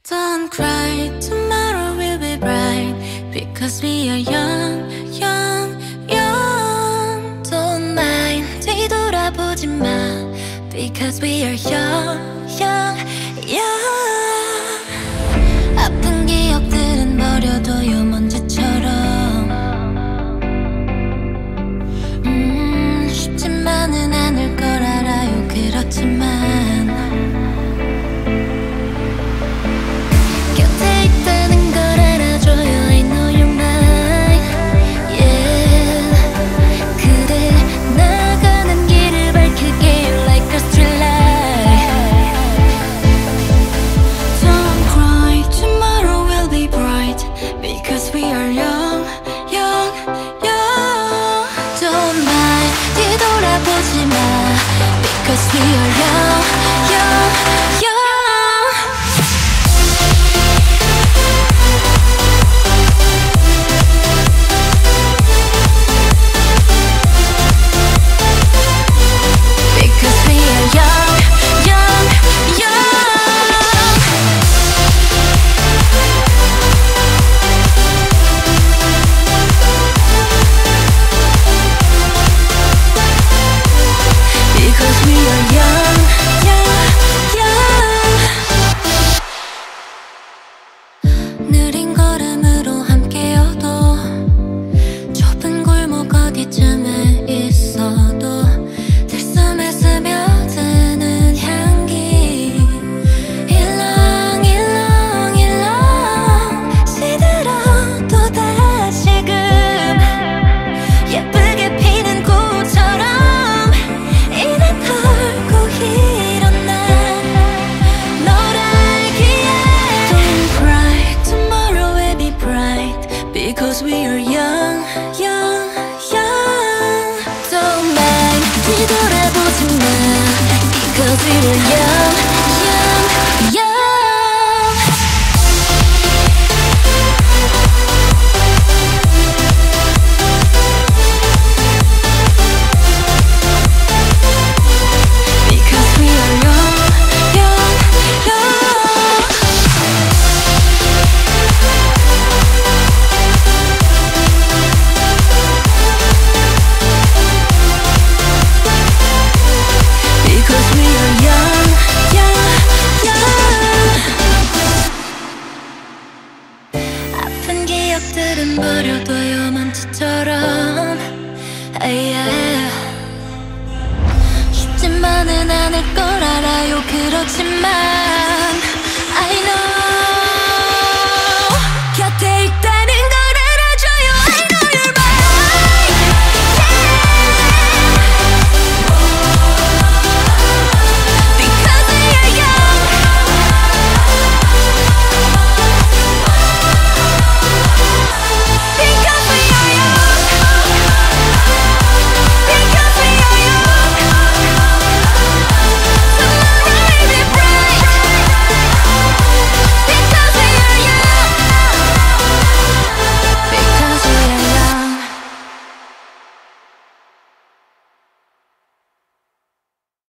Don't cry, tomorrow will be bright because we are young, young, young. Don't mind, 뒤돌아보지 마 because we are young, young, young. 아픈 기억들은 버려둬요 먼지처럼. 쉽지만은 않을 걸 알아요. 그렇지만 because we are young, young, young. Because we are young, young, young. Because we are young, young, young. 느린 걸음으로 함께여도 좁은 골목 어디쯤에 있어도 들숨에 스며드는 향기 일렁 일렁 일렁 시들어도 다시금 예쁘게 피는 꽃처럼 털고 일어나 널 알기에. Don't cry, tomorrow will be bright because we are young, young, young. Don't mind, 뒤돌아보지 마 because we are young, young, young. 기억들은 버려둬요 먼지처럼. 쉽지만은 않을 걸 알아요. 그렇지만